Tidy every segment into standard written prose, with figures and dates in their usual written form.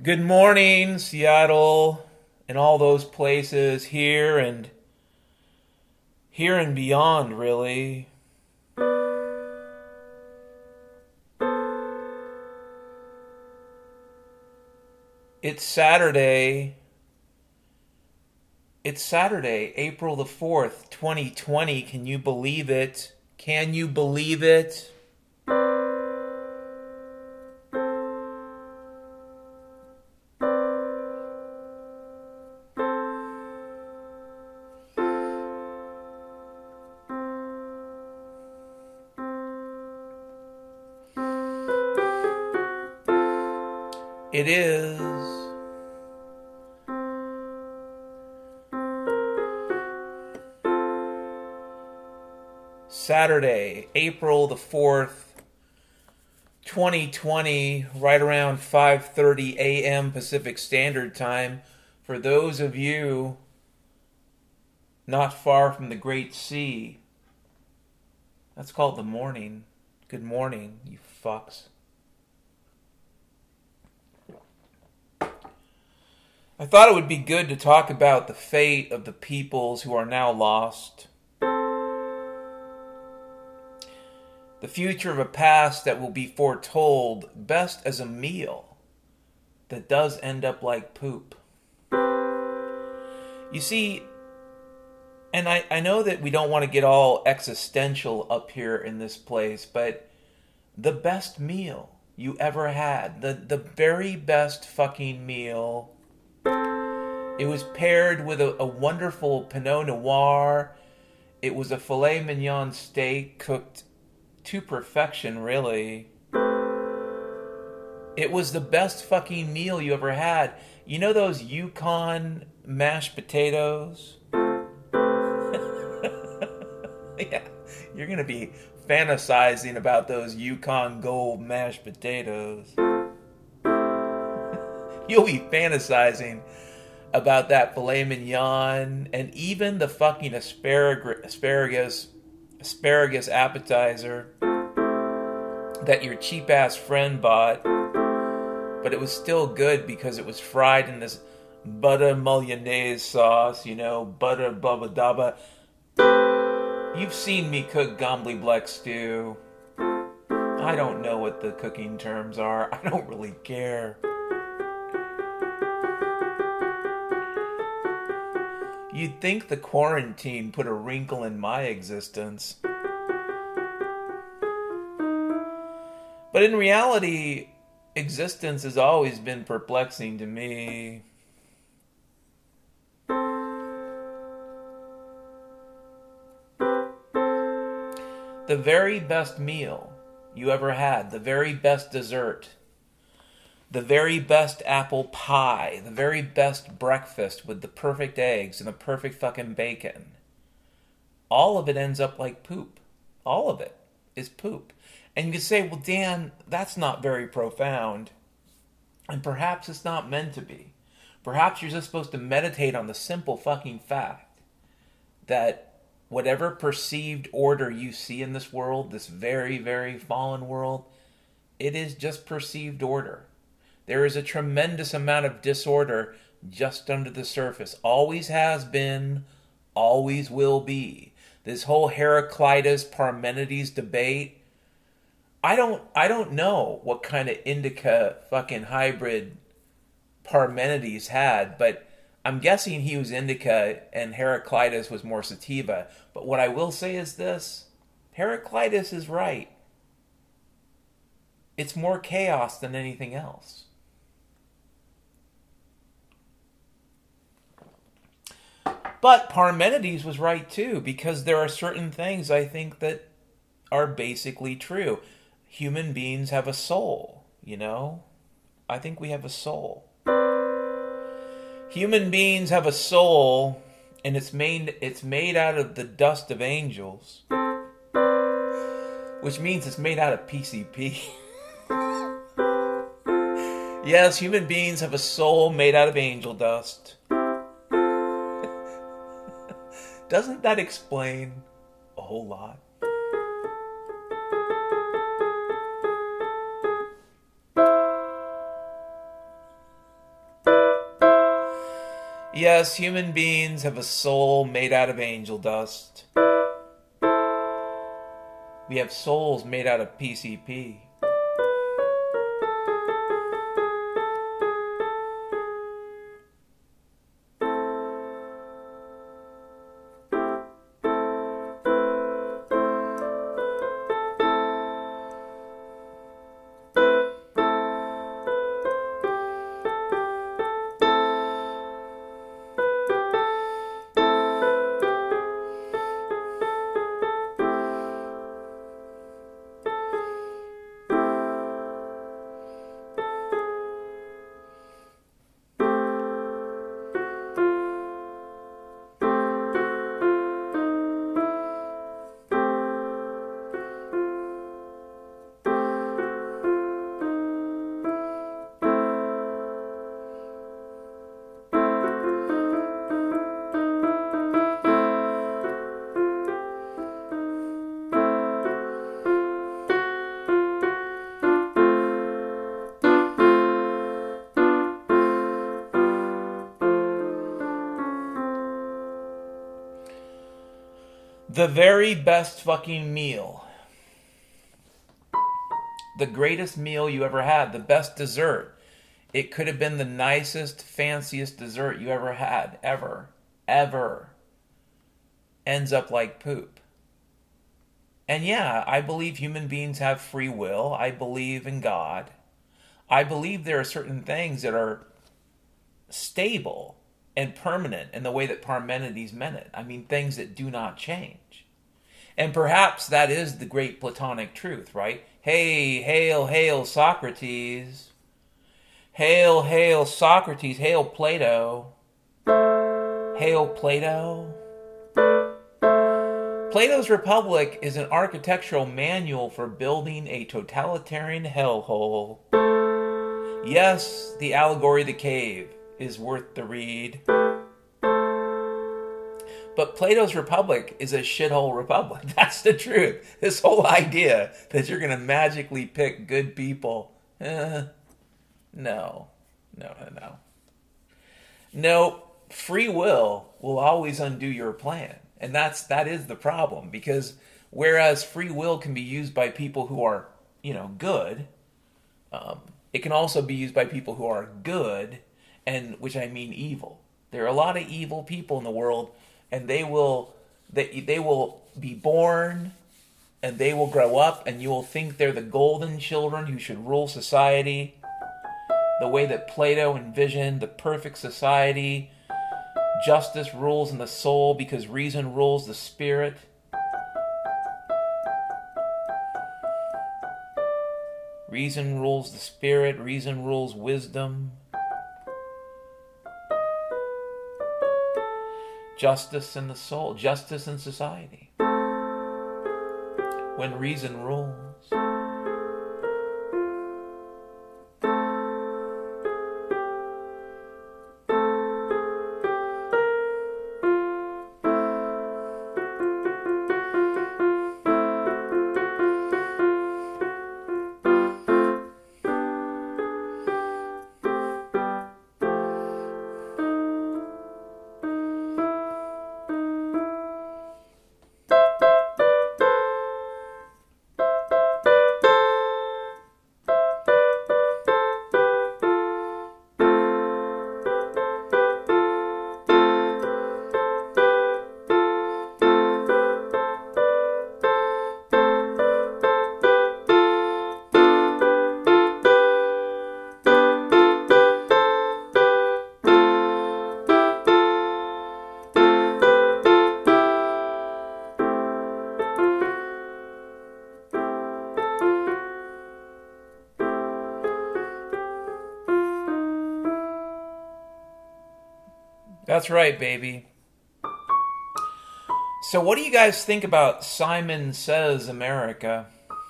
Good morning, Seattle, and all those places here and beyond, really. It's Saturday. It's Saturday, April the 4th, 2020. Can you believe it? Can you believe it? It is Saturday, April the 4th, 2020, right around 5:30 a.m. Pacific Standard Time. For those of you not far from the Great Sea, that's called the morning. Good morning, you fucks. I thought it would be good to talk about the fate of the peoples who are now lost. The future of a past that will be foretold best as a meal that does end up like poop. You see, and I know that we don't want to get all existential up here in this place, but the best meal you ever had, the very best fucking meal, it was paired with a wonderful Pinot Noir. It was a filet mignon steak cooked to perfection, really. It was the best fucking meal you ever had. You know those Yukon mashed potatoes? Yeah, you're gonna be fantasizing about those Yukon Gold mashed potatoes. You'll be fantasizing about that filet mignon and even the fucking asparagus appetizer that your cheap ass friend bought, but it was still good because it was fried in this butter mayonnaise sauce, butter bubba dabba. You've seen me cook Gombly Black stew. I don't know what the cooking terms are. I don't really care. You'd think the quarantine put a wrinkle in my existence. But in reality, existence has always been perplexing to me. The very best meal you ever had, the very best dessert, the very best apple pie, the very best breakfast with the perfect eggs and the perfect fucking bacon. All of it ends up like poop. All of it is poop. And you can say, well, Dan, that's not very profound. And perhaps it's not meant to be. Perhaps you're just supposed to meditate on the simple fucking fact that whatever perceived order you see in this world, this very, very fallen world, it is just perceived order. There is a tremendous amount of disorder just under the surface. Always has been, always will be. This whole Heraclitus Parmenides debate, I don't know what kind of indica fucking hybrid Parmenides had, but I'm guessing he was indica and Heraclitus was more sativa. But what I will say is this: Heraclitus is right. It's more chaos than anything else. But Parmenides was right too, because there are certain things I think that are basically true. Human beings have a soul, I think we have a soul. Human beings have a soul, and it's made out of the dust of angels, which means it's made out of PCP. Yes, human beings have a soul made out of angel dust. Doesn't that explain a whole lot? Yes, human beings have a soul made out of angel dust. We have souls made out of PCP. The very best fucking meal. The greatest meal you ever had. The best dessert. It could have been the nicest, fanciest dessert you ever had. Ever. Ever. Ends up like poop. And yeah, I believe human beings have free will. I believe in God. I believe there are certain things that are stable and permanent in the way that Parmenides meant it. I mean, things that do not change. And perhaps that is the great Platonic truth, right? Hey, hail, hail, Socrates. Hail, hail, Socrates. Hail, Plato. Hail, Plato. Plato's Republic is an architectural manual for building a totalitarian hellhole. Yes, the allegory of the cave is worth the read. But Plato's Republic is a shithole republic. That's the truth. This whole idea that you're going to magically pick good people. No. No, free will always undo your plan. And that is the problem. Because whereas free will can be used by people who are, good, it can also be used by people who are good, and which I mean evil. There are a lot of evil people in the world, and they will be born, and they will grow up, and you will think they're the golden children who should rule society, the way that Plato envisioned the perfect society. Justice rules in the soul because reason rules the spirit. Reason rules the spirit. Reason rules wisdom. Justice in the soul. Justice in society. When reason rules. That's right, baby. So what do you guys think about Simon Says America?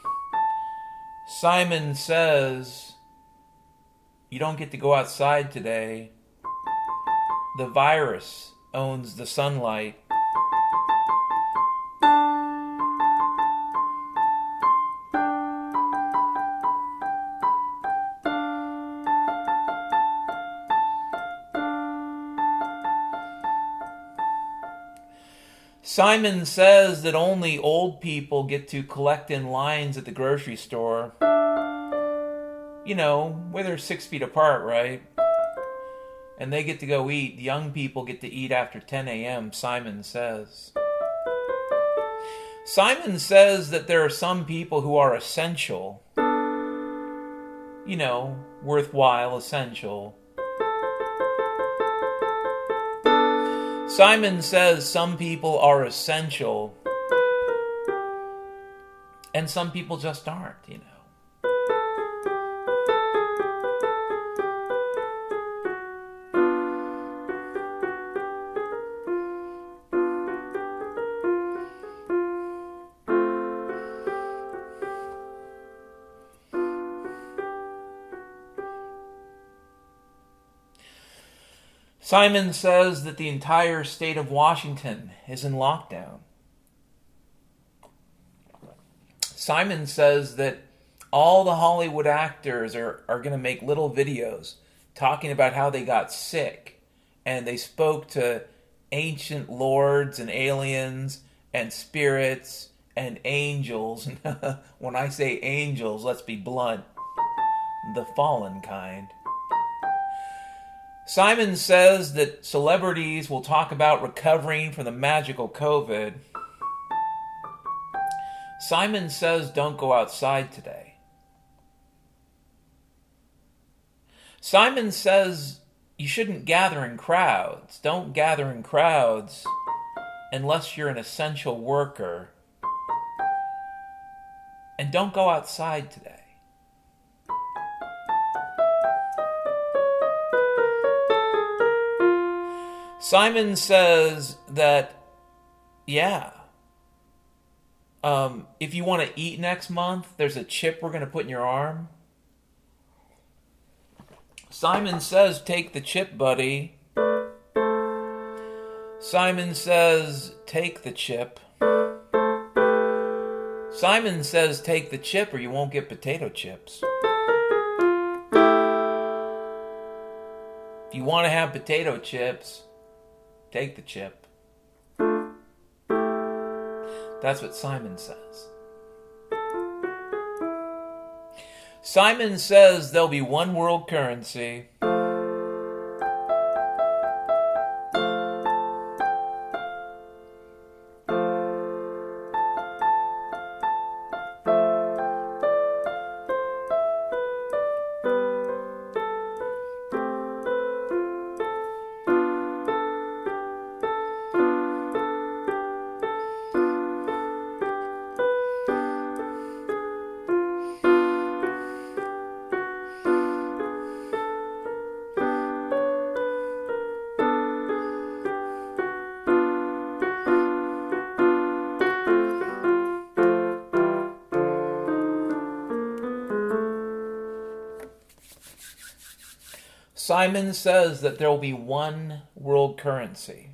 Simon says, you don't get to go outside today. The virus owns the sunlight. Simon says that only old people get to collect in lines at the grocery store. You know, where they're 6 feet apart, right? And they get to go eat. Young people get to eat after 10 a.m., Simon says. Simon says that there are some people who are essential. You know, worthwhile, essential. Simon says some people are essential. And some people just aren't, you know. Simon says that the entire state of Washington is in lockdown. Simon says that all the Hollywood actors are going to make little videos talking about how they got sick. And they spoke to ancient lords and aliens and spirits and angels. When I say angels, let's be blunt. The fallen kind. Simon says that celebrities will talk about recovering from the magical COVID. Simon says don't go outside today. Simon says you shouldn't gather in crowds. Don't gather in crowds unless you're an essential worker. And don't go outside today. Simon says that, if you want to eat next month, there's a chip we're going to put in your arm. Simon says, take the chip, buddy. Simon says, take the chip. Simon says, take the chip or you won't get potato chips. If you want to have potato chips, take the chip. That's what Simon says. Simon says there'll be one world currency. Simon says that there will be one world currency.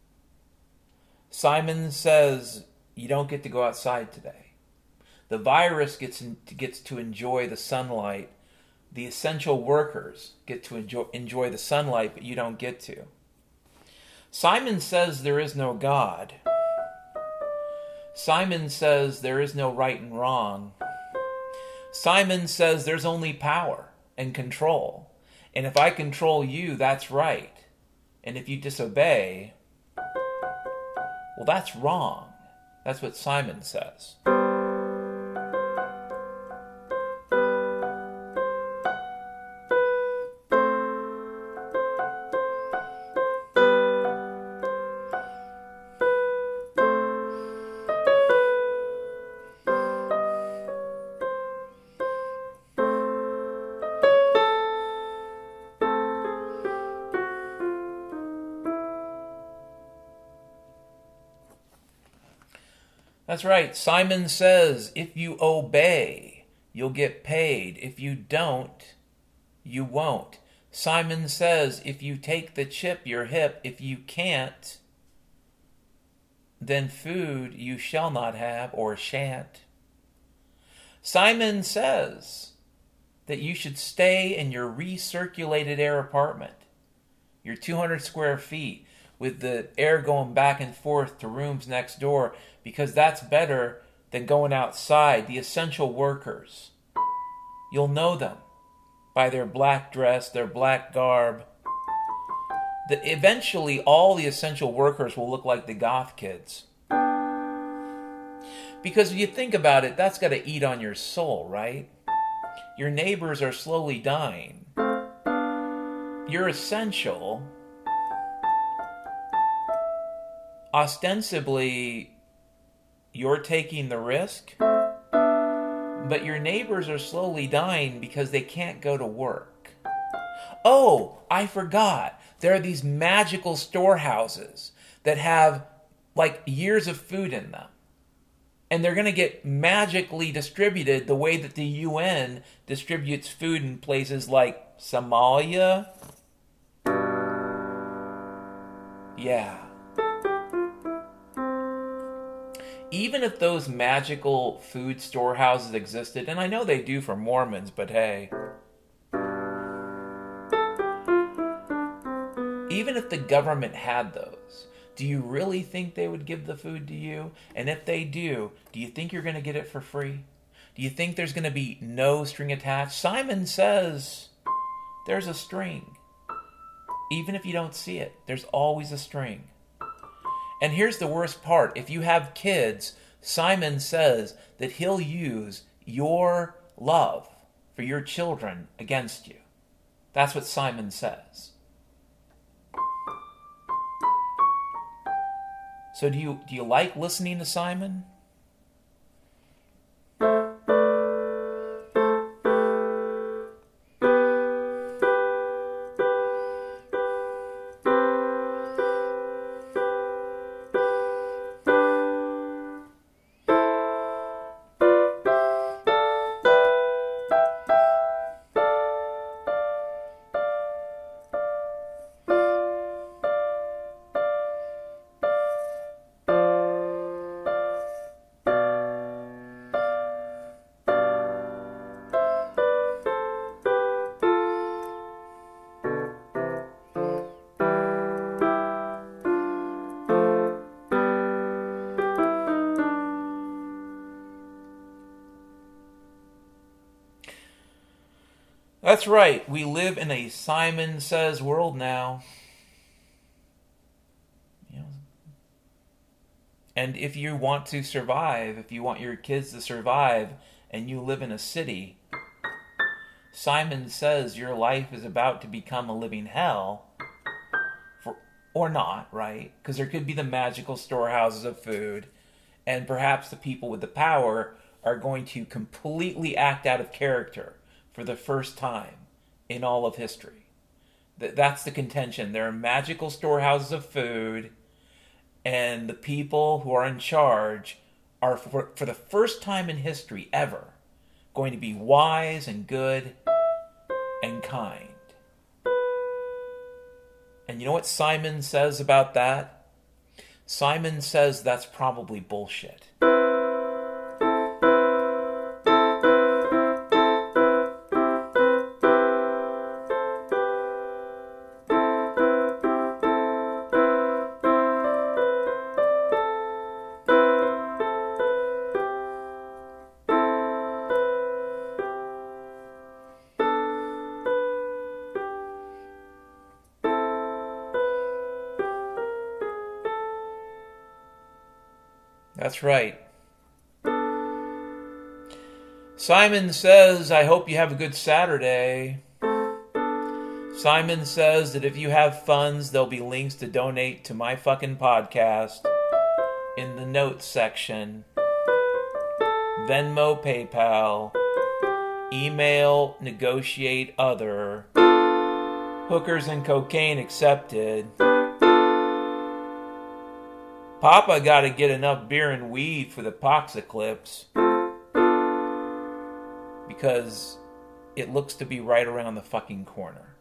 Simon says you don't get to go outside today. The virus gets to enjoy the sunlight. The essential workers get to enjoy the sunlight, but you don't get to. Simon says there is no God. Simon says there is no right and wrong. Simon says there's only power and control. And if I control you, that's right. And if you disobey, well, that's wrong. That's what Simon says. That's right. Simon says, if you obey, you'll get paid. If you don't, you won't. Simon says, if you take the chip, you're hip. If you can't, then food you shall not have or shan't. Simon says that you should stay in your recirculated air apartment, your 200 square feet, with the air going back and forth to rooms next door, because that's better than going outside. The essential workers. You'll know them by their black dress, their black garb. Eventually, all the essential workers will look like the goth kids. Because if you think about it, that's got to eat on your soul, right? Your neighbors are slowly dying. You're essential. Ostensibly, you're taking the risk, but your neighbors are slowly dying because they can't go to work. Oh, I forgot. There are these magical storehouses that have like years of food in them. And they're going to get magically distributed the way that the UN distributes food in places like Somalia. Yeah. Even if those magical food storehouses existed, and I know they do for Mormons, but hey. Even if the government had those, do you really think they would give the food to you? And if they do you think you're going to get it for free? Do you think there's going to be no string attached? Simon says there's a string. Even if you don't see it, there's always a string. And here's the worst part. If you have kids, Simon says that he'll use your love for your children against you. That's what Simon says. So do you like listening to Simon? That's right. We live in a Simon Says world now. And if you want to survive, if you want your kids to survive, and you live in a city, Simon says your life is about to become a living hell. Or not, right? Because there could be the magical storehouses of food, and perhaps the people with the power are going to completely act out of character for the first time in all of history. That's the contention. There are magical storehouses of food, and the people who are in charge are, for the first time in history ever, going to be wise and good and kind. And you know what Simon says about that? Simon says that's probably bullshit. That's right. Simon says, I hope you have a good Saturday. Simon says that if you have funds, there'll be links to donate to my fucking podcast in the notes section. Venmo, PayPal, email, negotiate other. Hookers and cocaine accepted. Papa got to get enough beer and weed for the Poxeclips, because it looks to be right around the fucking corner.